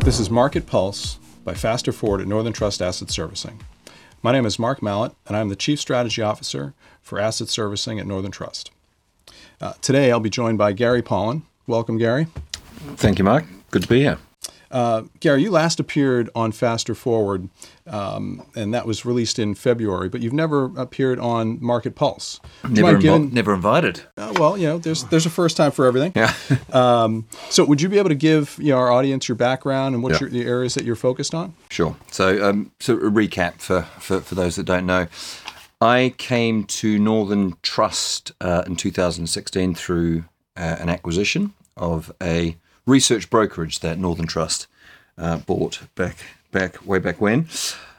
This is Market Pulse by Faster Forward at Northern Trust Asset Servicing. My name is Mark Mallett, and I'm the Chief Strategy Officer for Asset Servicing at Northern Trust. Today, I'll be joined by Gary Pollan. Welcome, Gary. Thank you, Mark. Good to be here. Gary, you last appeared on Faster Forward, and that was released in February, but you've never appeared on Market Pulse. Never invited. Well, there's a first time for everything. Yeah. So would you be able to give our audience your background and what the areas that you're focused on? Sure. So a recap for those that don't know. I came to Northern Trust in 2016 through an acquisition of a research brokerage that Northern Trust bought way back when.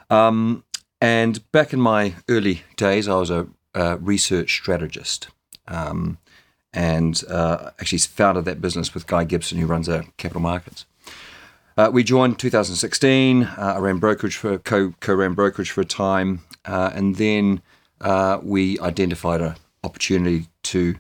And back in my early days, I was a research strategist, and actually founded that business with Guy Gibson, who runs our capital markets. We joined in 2016. I ran brokerage co-ran brokerage for a time, and then we identified an opportunity to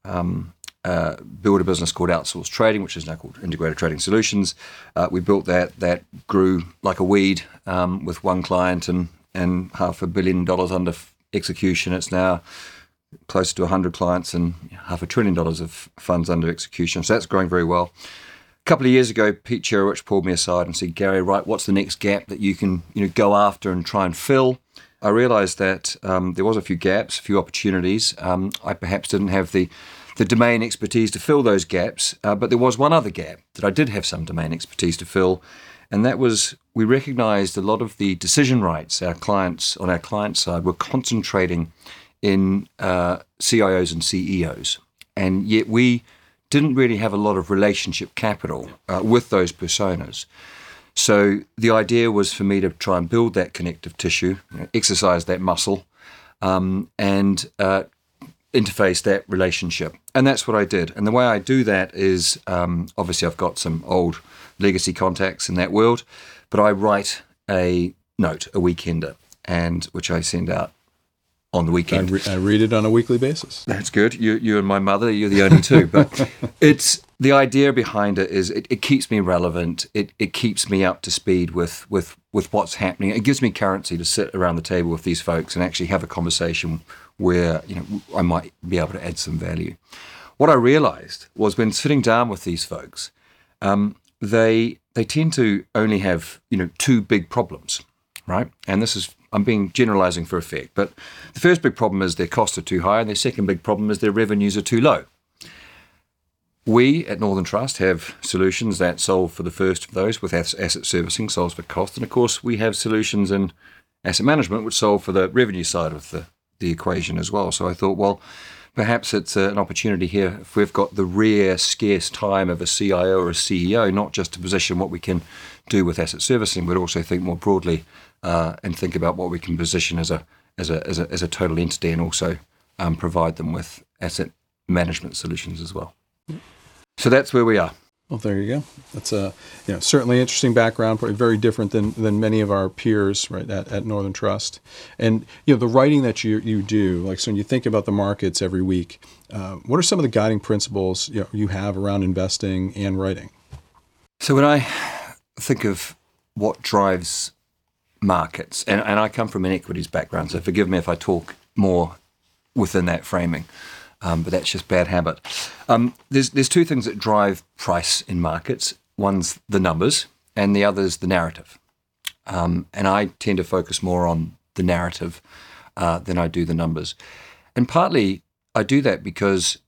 build a business called Outsourced Trading, which is now called Integrated Trading Solutions. We built that grew like a weed with one client and $500 million under execution. It's now close to 100 clients and $500 billion of funds under execution. So that's growing very well. A couple of years ago, Pete Cherowich pulled me aside and said, "Gary, right, what's the next gap that you can go after and try and fill?" I realized that there was a few gaps, a few opportunities. I perhaps didn't have the domain expertise to fill those gaps, but there was one other gap that I did have some domain expertise to fill, and that was we recognized a lot of the decision rights our clients on our client side were concentrating in CIOs and CEOs, and yet we didn't really have a lot of relationship capital with those personas. So the idea was for me to try and build that connective tissue, exercise that muscle, and interface that relationship. And that's what I did. And the way I do that is, obviously I've got some old legacy contacts in that world, but I write a note, a weekender, and which I send out on the weekend. I read it on a weekly basis. That's good. You and my mother, you're the only two. But it's the idea behind it is it keeps me relevant. It keeps me up to speed with what's happening. It gives me currency to sit around the table with these folks and actually have a conversation where I might be able to add some value. What I realized was when sitting down with these folks, they tend to only have two big problems, right? And this is I'm being generalizing for effect, but the first big problem is their costs are too high, and their second big problem is their revenues are too low. We at Northern Trust have solutions that solve for the first of those with asset servicing, solves for cost, and of course we have solutions in asset management which solve for the revenue side of the equation as well. So I thought, well, perhaps it's an opportunity here if we've got the rare, scarce time of a CIO or a CEO, not just to position what we can do with asset servicing, but also think more broadly and think about what we can position as a total entity, and also provide them with asset management solutions as well. So that's where we are. Well, there you go. That's a certainly interesting background, probably very different than many of our peers, right, at Northern Trust. And the writing that you do, like, so when you think about the markets every week, what are some of the guiding principles you have around investing and writing? So when I think of what drives markets, and I come from an equities background, so forgive me if I talk more within that framing. But that's just bad habit. There's two things that drive price in markets. One's the numbers, and the other's the narrative. And I tend to focus more on the narrative than I do the numbers. And partly I do that because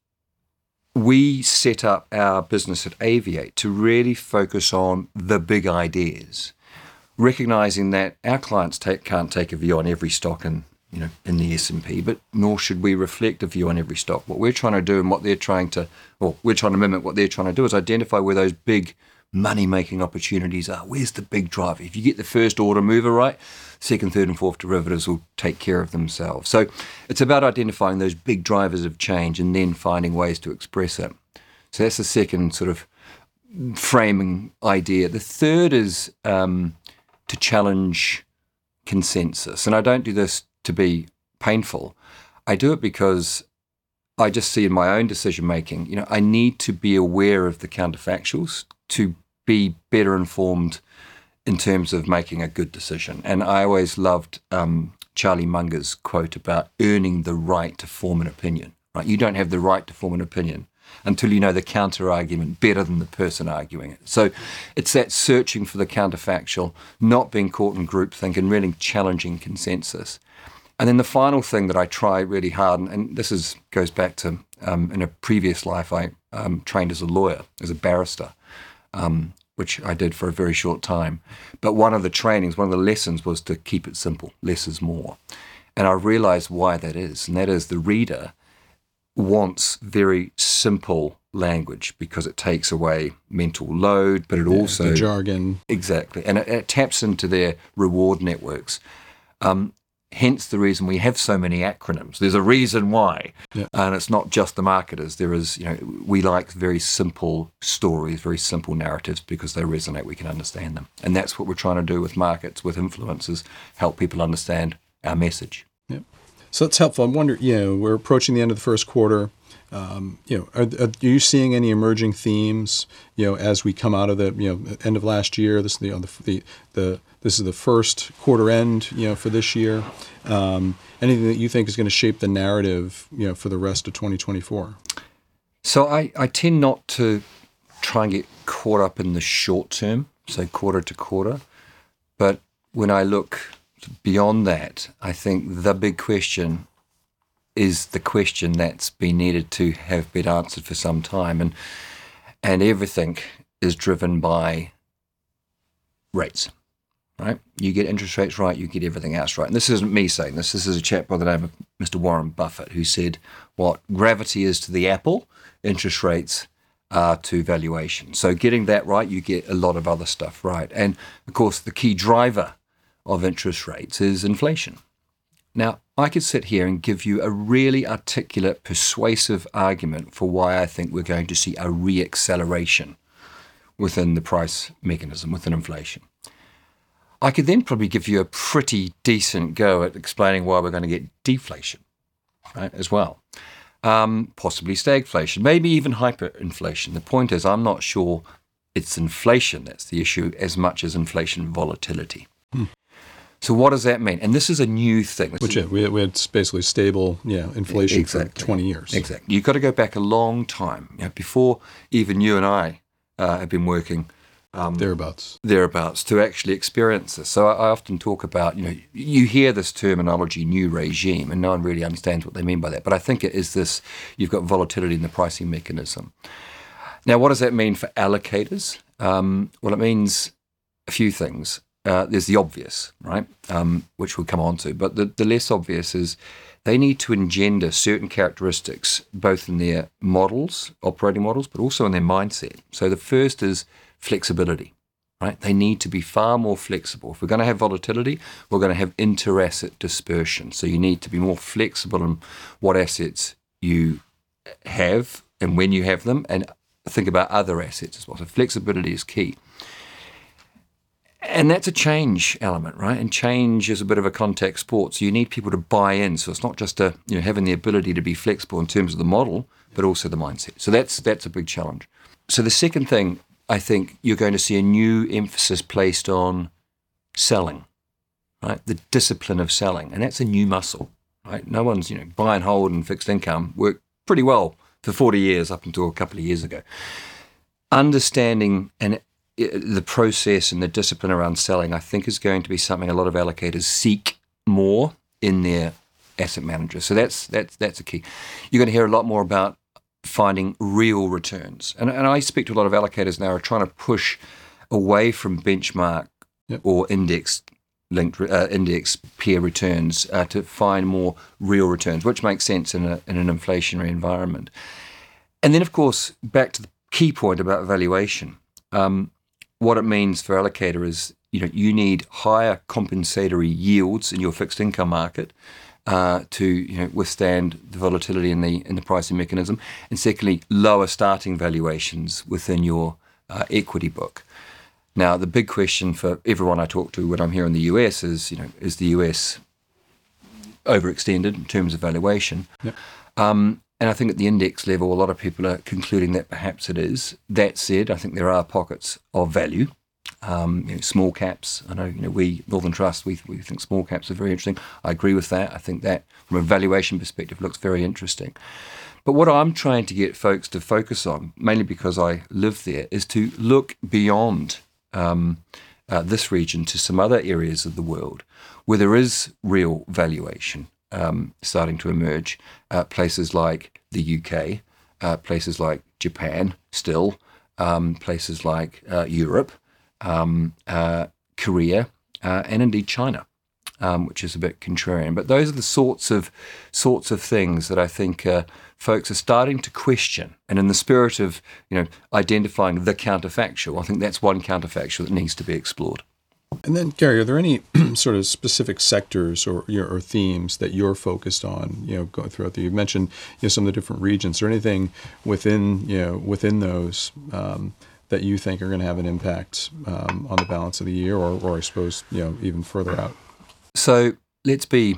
we set up our business at Aviate to really focus on the big ideas, recognizing that our clients can't take a view on every stock in the S&P, but nor should we reflect a view on every stock. What we're trying to do and we're trying to mimic what they're trying to do is identify where those big money-making opportunities are. Where's the big driver? If you get the first order mover right, second, third, and fourth derivatives will take care of themselves. So it's about identifying those big drivers of change and then finding ways to express it. So that's the second sort of framing idea. The third is to challenge consensus. And I don't do this to be painful. I do it because I just see in my own decision making, I need to be aware of the counterfactuals to be better informed in terms of making a good decision. And I always loved Charlie Munger's quote about earning the right to form an opinion. Right? You don't have the right to form an opinion until you know the counter-argument better than the person arguing it. So it's that searching for the counterfactual, not being caught in groupthink, and really challenging consensus. And then the final thing that I try really hard, and this goes back to in a previous life, I trained as a lawyer, as a barrister, which I did for a very short time. But one of the lessons was to keep it simple. Less is more. And I realized why that is, and that is the reader wants very simple language because it takes away mental load, but it also... the jargon. Exactly. And it taps into their reward networks. Hence the reason we have so many acronyms. There's a reason why. Yeah. And it's not just the marketers. There is, we like very simple stories, very simple narratives because they resonate, we can understand them. And that's what we're trying to do with markets, with influencers, help people understand our message. Yeah. So that's helpful. I wonder, we're approaching the end of the first quarter. Are you seeing any emerging themes, as we come out of the, end of last year? This is the first quarter end, for this year. Anything that you think is going to shape the narrative, for the rest of 2024? So I tend not to try and get caught up in the short term, so quarter to quarter. But when I look beyond that, I think the big question is the question that's been needed to have been answered for some time. And everything is driven by rates, right? You get interest rates right, you get everything else right. And this isn't me saying this. This is a chap by the name of Mr. Warren Buffett who said what gravity is to the apple, interest rates are to valuation. So getting that right, you get a lot of other stuff right. And, of course, the key driver of interest rates is inflation. Now, I could sit here and give you a really articulate, persuasive argument for why I think we're going to see a re-acceleration within the price mechanism, within inflation. I could then probably give you a pretty decent go at explaining why we're going to get deflation, right, as well. Possibly stagflation, maybe even hyperinflation. The point is, I'm not sure it's inflation that's the issue as much as inflation volatility. So what does that mean? And this is a new thing. We had basically stable inflation for 20 years. Exactly. You've got to go back a long time. Before even you and I have been working thereabouts to actually experience this. So I often talk about, you hear this terminology, new regime, and no one really understands what they mean by that. But I think it is this, you've got volatility in the pricing mechanism. Now, what does that mean for allocators? Well, it means a few things. There's the obvious, right, which we'll come on to. But the less obvious is they need to engender certain characteristics, both in their models, operating models, but also in their mindset. So the first is flexibility, right? They need to be far more flexible. If we're going to have volatility, we're going to have inter-asset dispersion. So you need to be more flexible in what assets you have and when you have them, and think about other assets as well. So flexibility is key. And that's a change element, right? And change is a bit of a contact sport. So you need people to buy in. So it's not just having the ability to be flexible in terms of the model, but also the mindset. So that's a big challenge. So the second thing, I think you're going to see a new emphasis placed on selling, right? The discipline of selling. And that's a new muscle, right? No one's, buy and hold and fixed income worked pretty well for 40 years up until a couple of years ago. Understanding and the process and the discipline around selling, I think, is going to be something a lot of allocators seek more in their asset managers. So that's a key. You're going to hear a lot more about finding real returns. And I speak to a lot of allocators now who are trying to push away from benchmark or index-linked index peer returns to find more real returns, which makes sense in an inflationary environment. And then, of course, back to the key point about valuation. What it means for allocator is, you need higher compensatory yields in your fixed income market to withstand the volatility in the pricing mechanism, and secondly, lower starting valuations within your equity book. Now, the big question for everyone I talk to when I'm here in the US is, is the US overextended in terms of valuation? Yep. I think at the index level, a lot of people are concluding that perhaps it is. That said, I think there are pockets of value. Small caps. I know, we, Northern Trust, we think small caps are very interesting. I agree with that. I think that from a valuation perspective looks very interesting. But what I'm trying to get folks to focus on, mainly because I live there, is to look beyond this region to some other areas of the world where there is real valuation starting to emerge. Places like the UK, places like Japan still, places like Europe, Korea, and indeed China, which is a bit contrarian. But those are the sorts of things that I think folks are starting to question. And in the spirit of identifying the counterfactual, I think that's one counterfactual that needs to be explored. And then, Gary, are there any sort of specific sectors or themes that you're focused on? Going throughout you mentioned some of the different regions. Or anything within those that you think are going to have an impact on the balance of the year, or I suppose even further out? So let's be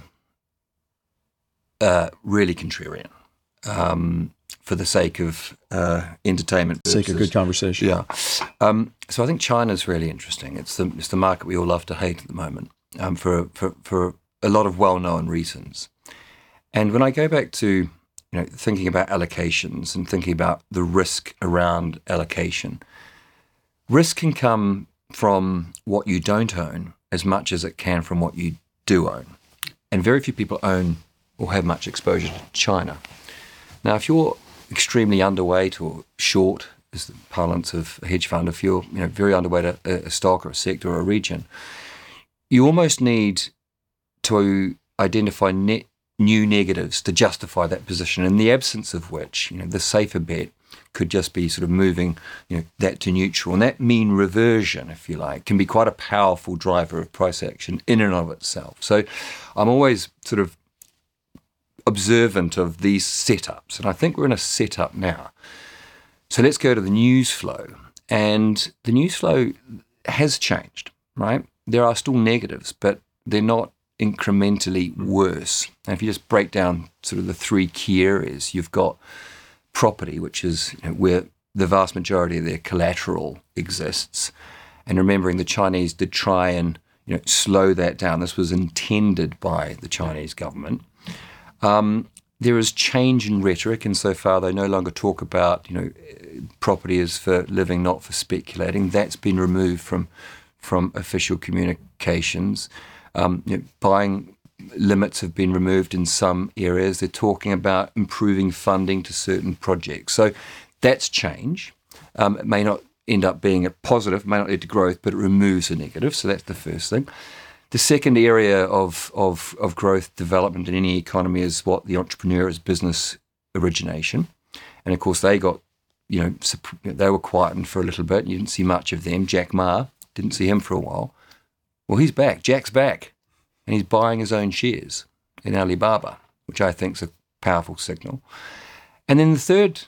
really contrarian for the sake of entertainment purposes. Sake of good conversation. Yeah. So I think China's really interesting. It's the market we all love to hate at the moment for a lot of well-known reasons. And when I go back to thinking about allocations and thinking about the risk around allocation, risk can come from what you don't own as much as it can from what you do own. And very few people own or have much exposure to China. Now, if you're extremely underweight or short, is the parlance of a hedge fund, if you're very underweight a stock or a sector or a region, you almost need to identify new negatives to justify that position, in the absence of which the safer bet could just be sort of moving that to neutral. And that mean reversion, if you like, can be quite a powerful driver of price action in and of itself. So I'm always sort of observant of these setups, and I think we're in a setup now. So let's go to the news flow. And the news flow has changed, right? There are still negatives, but they're not incrementally worse. And if you just break down sort of the three key areas, you've got property, which is where the vast majority of their collateral exists. And remembering the Chinese did try and slow that down. This was intended by the Chinese government. There is change in rhetoric insofar they no longer talk about property is for living, not for speculating. That's been removed from official communications. Buying limits have been removed in some areas. They're talking about improving funding to certain projects. So that's change. It may not end up being a positive, may not lead to growth, but it removes a negative. So that's the first thing. The second area of growth development in any economy is what the entrepreneur is business origination. And of course they got, they were quietened for a little bit. You didn't see much of them. Jack Ma, didn't see him for a while. Well, he's back. Jack's back. And he's buying his own shares in Alibaba, which I think is a powerful signal. And then the third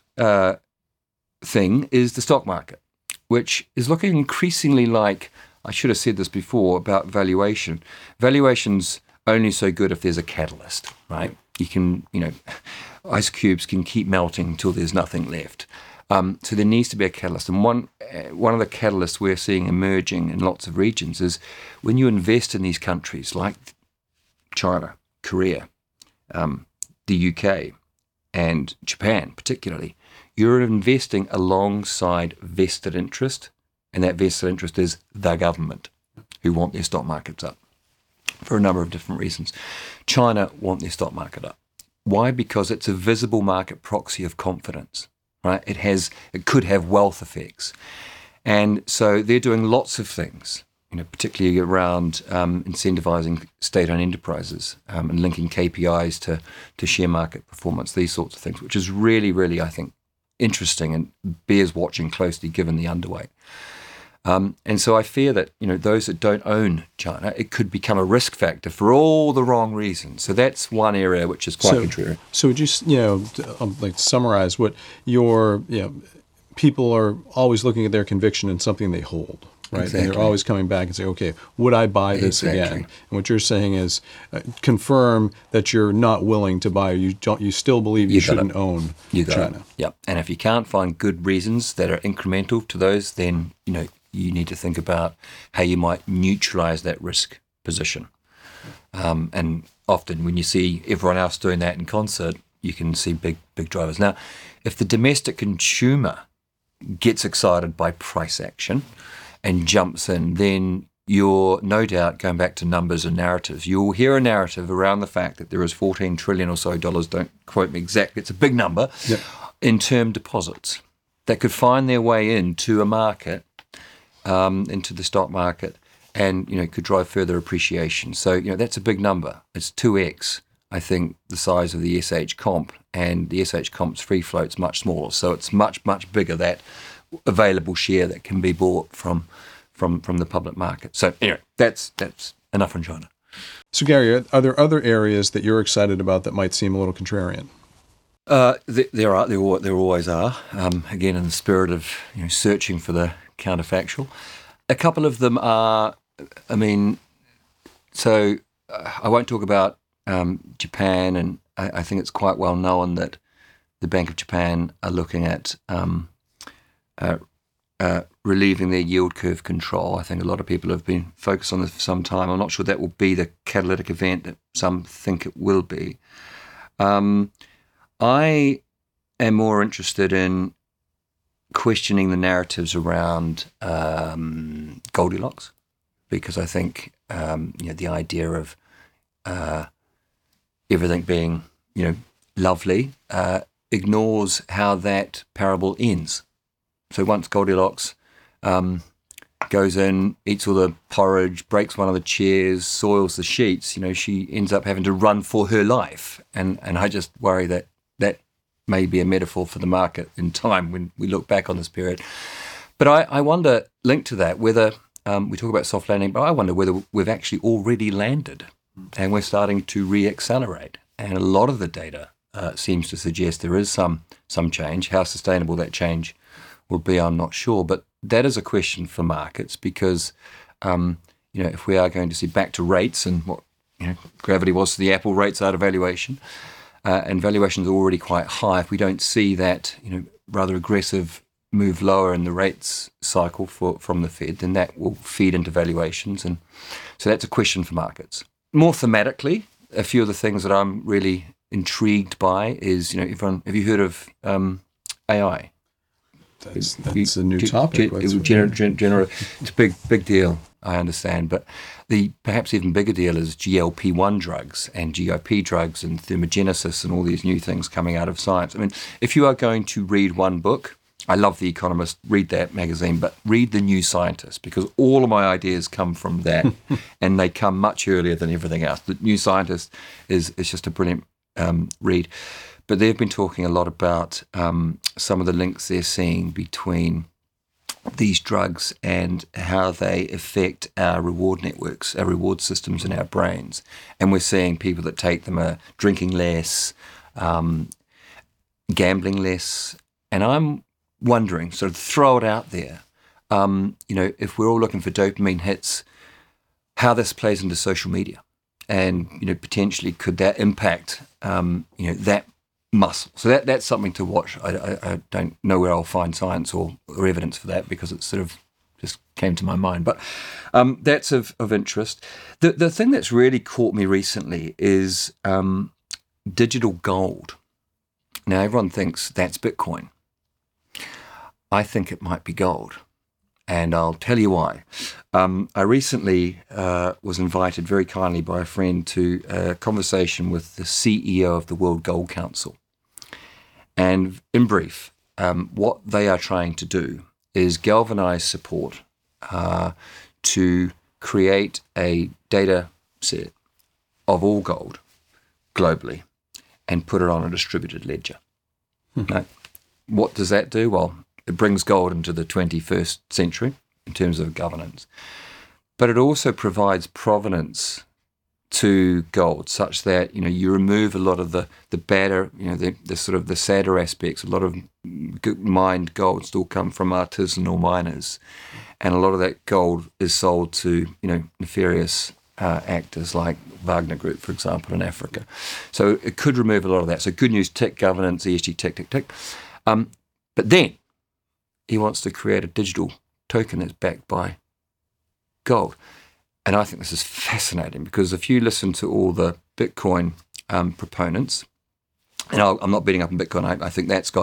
thing is the stock market, which is looking increasingly like, I should have said this before about valuation. Valuation's only so good if there's a catalyst, right? You can, ice cubes can keep melting until there's nothing left. So there needs to be a catalyst. And one of the catalysts we're seeing emerging in lots of regions is when you invest in these countries like China, Korea, the UK, and Japan particularly, you're investing alongside vested interest, and that vested interest is the government who want their stock markets up for a number of different reasons. China want their stock market up. Why? Because it's a visible market proxy of confidence. Right? It could have wealth effects. And so they're doing lots of things, particularly around incentivizing state-owned enterprises and linking KPIs to share market performance, these sorts of things, which is really, really, I think, interesting and bears watching closely given the underweight. And so I fear that, those that don't own China, it could become a risk factor for all the wrong reasons. So that's one area which is quite contrarian. So would you, like summarize what your, people are always looking at their conviction in something they hold, right? And Exactly. they're always coming back and say, okay, would I buy this Exactly. again? And what you're saying is confirm that you're not willing to buy, or you still believe you You got shouldn't it. own You got China. it. Yeah. And if you can't find good reasons that are incremental to those, then, you need to think about how you might neutralize that risk position. And often when you see everyone else doing that in concert, you can see big drivers. Now, if the domestic consumer gets excited by price action and jumps in, then you're no doubt going back to numbers and narratives. You'll hear a narrative around the fact that there is $14 trillion or so, don't quote me exactly, it's a big number, Yep. in term deposits that could find their way into a market, into the stock market, and could drive further appreciation. So that's a big number. It's 2x, I think, the size of the SH Comp, and the SH Comp's free float's much smaller. So it's much bigger, that available share that can be bought from the public market. So anyway, that's enough on China. So Gary, are there other areas that you're excited about that might seem a little contrarian? There always are. Again, in the spirit of searching for the counterfactual, a couple of them are. I won't talk about Japan, and I think it's quite well known that the Bank of Japan are looking at relieving their yield curve control. I think a lot of people have been focused on this for some time. I'm not sure that will be the catalytic event that some think it will be. I am more interested in questioning the narratives around Goldilocks, because I think the idea of everything being lovely ignores how that parable ends. So once Goldilocks goes in, eats all the porridge, breaks one of the chairs, soils the sheets, she ends up having to run for her life. And I just worry that may be a metaphor for the market in time when we look back on this period. But I wonder, linked to that, whether we talk about soft landing, but I wonder whether we've actually already landed and we're starting to re-accelerate. And a lot of the data seems to suggest there is some change. How sustainable that change will be, I'm not sure. But that is a question for markets, because if we are going to see back to rates and what gravity was to the Apple rates out of valuation, and valuations are already quite high, if we don't see that rather aggressive move lower in the rates cycle from the Fed, then that will feed into valuations. And so that's a question for markets. More thematically, a few of the things that I'm really intrigued by is, have you heard of AI? That's a new topic. It's a big deal, I understand. But the perhaps even bigger deal is GLP-1 drugs and GIP drugs and thermogenesis and all these new things coming out of science. I mean, if you are going to read one book, I love The Economist, read that magazine, but read The New Scientist, because all of my ideas come from that, and they come much earlier than everything else. The New Scientist is just a brilliant read. But they've been talking a lot about some of the links they're seeing between these drugs and how they affect our reward networks, our reward systems in our brains. And we're seeing people that take them are drinking less, gambling less. And I'm wondering, sort of throw it out there, if we're all looking for dopamine hits, how this plays into social media. And, potentially could that impact, that muscle. So that's something to watch. I don't know where I'll find science or evidence for that, because it sort of just came to my mind. But that's of interest. The thing that's really caught me recently is digital gold. Now, everyone thinks that's Bitcoin. I think it might be gold. And I'll tell you why. I recently was invited very kindly by a friend to a conversation with the CEO of the World Gold Council. And in brief, what they are trying to do is galvanize support to create a data set of all gold globally and put it on a distributed ledger. Now, what does that do? Well, it brings gold into the 21st century in terms of governance, but it also provides provenance to gold, such that you remove a lot of the badder, the sort of the sadder aspects. A lot of mined gold still come from artisanal miners, and a lot of that gold is sold to nefarious actors like Wagner Group, for example, in Africa. So it could remove a lot of that. So good news, tick, governance, ESG, tick, tick, tick. But then he wants to create a digital token that's backed by gold. And I think this is fascinating, because if you listen to all the Bitcoin proponents, and I'm not beating up on Bitcoin, I think that's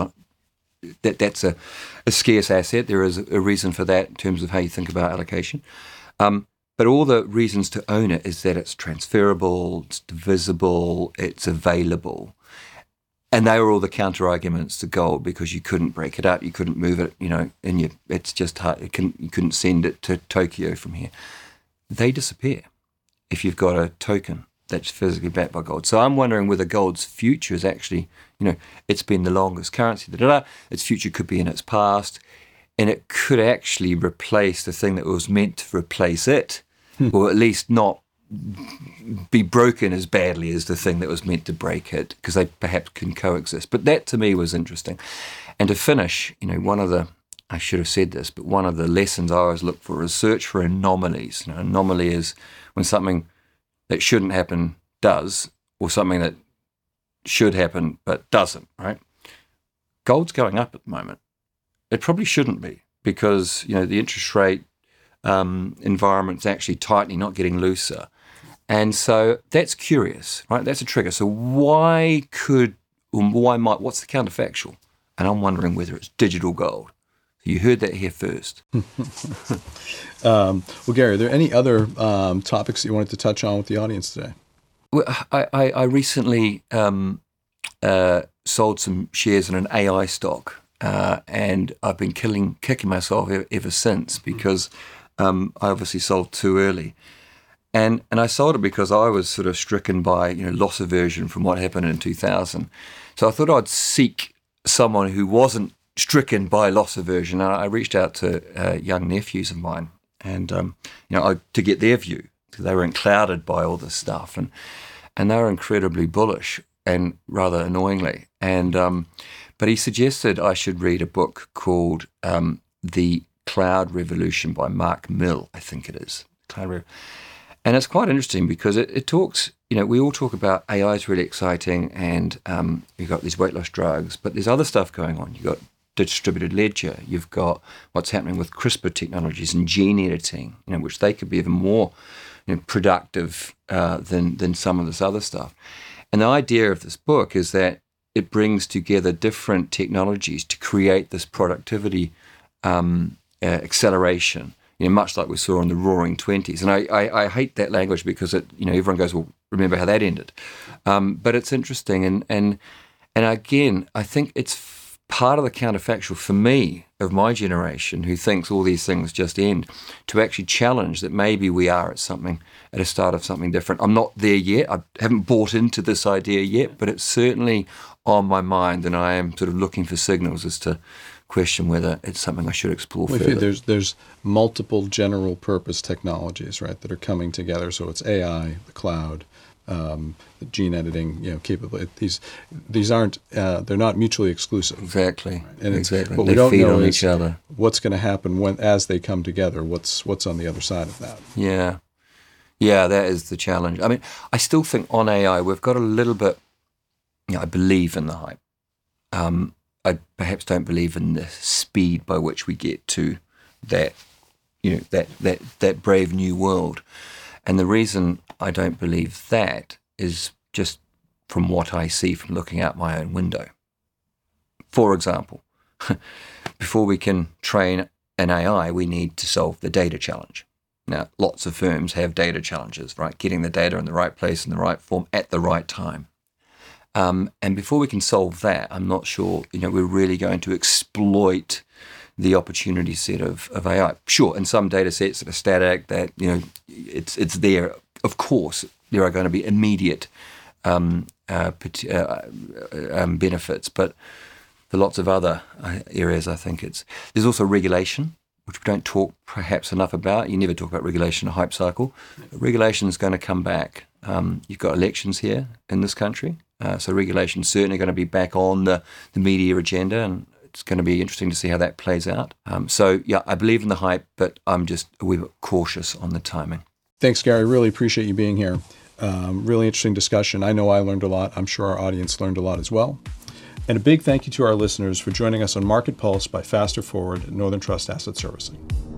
a scarce asset. There is a reason for that in terms of how you think about allocation. But all the reasons to own it is that it's transferable, it's divisible, it's available. And they were all the counter arguments to gold, because you couldn't break it up, you couldn't move it, it's just hard. You couldn't send it to Tokyo from here. They disappear if you've got a token that's physically backed by gold. So I'm wondering whether gold's future is actually, it's been the longest currency, its future could be in its past, and it could actually replace the thing that was meant to replace it, or at least not be broken as badly as the thing that was meant to break it, because they perhaps can coexist. But that to me was interesting. And to finish, I should have said this, but one of the lessons I always look for is search for anomalies. Anomaly is when something that shouldn't happen does, or something that should happen but doesn't, right? Gold's going up at the moment. It probably shouldn't be, because, the interest rate environment's actually tightening, not getting looser. And so that's curious, right? That's a trigger. So what's the counterfactual? And I'm wondering whether it's digital gold. You heard that here first. Well, Gary, are there any other topics that you wanted to touch on with the audience today? Well, I recently sold some shares in an AI stock, and I've been kicking myself ever since, because I obviously sold too early. And I sold it because I was sort of stricken by loss aversion from what happened in 2000. So I thought I'd seek someone who wasn't stricken by loss aversion. And I reached out to young nephews of mine, and to get their view, because they were unclouded by all this stuff, and they were incredibly bullish, and rather annoyingly. And but he suggested I should read a book called The Cloud Revolution by Mark Mill, I think it is. And it's quite interesting, because it talks, we all talk about AI is really exciting, and you've got these weight loss drugs, but there's other stuff going on. You've got distributed ledger, you've got what's happening with CRISPR technologies and gene editing, which they could be even more productive than some of this other stuff. And the idea of this book is that it brings together different technologies to create this productivity acceleration, much like we saw in the Roaring '20s. And I hate that language, because everyone goes, well, remember how that ended. But it's interesting, and again, I think it's part of the counterfactual for me, of my generation, who thinks all these things just end, to actually challenge that maybe we are at a start of something different. I'm not there yet. I haven't bought into this idea yet, but it's certainly on my mind, and I am sort of looking for signals as to question whether it's something I should explore further. There's multiple general purpose technologies, right, that are coming together. So it's AI, the cloud, the gene editing, capability. These aren't they're not mutually exclusive. Exactly. Right? And exactly. What they we don't feed know on is each other. What's going to happen as they come together. What's on the other side of that? Yeah, that is the challenge. I mean, I still think on AI we've got a little bit. I believe in the hype. I perhaps don't believe in the speed by which we get to that, that brave new world. And the reason I don't believe that is just from what I see from looking out my own window. For example, before we can train an AI, we need to solve the data challenge. Now, lots of firms have data challenges, right? Getting the data in the right place, in the right form, at the right time. And before we can solve that, I'm not sure, we're really going to exploit the opportunity set of AI. Sure, in some data sets that are static, that, it's there. Of course, there are going to be immediate benefits, but for lots of other areas, I think there's also regulation. which we don't talk perhaps enough about. You never talk about regulation in a hype cycle. But regulation is going to come back. You've got elections here in this country, so regulation is certainly going to be back on the media agenda, and it's going to be interesting to see how that plays out. So, yeah, I believe in the hype, but I'm just a wee bit cautious on the timing. Thanks, Gary. Really appreciate you being here. Really interesting discussion. I know I learned a lot. I'm sure our audience learned a lot as well. And a big thank you to our listeners for joining us on Market Pulse by Faster Forward, Northern Trust Asset Servicing.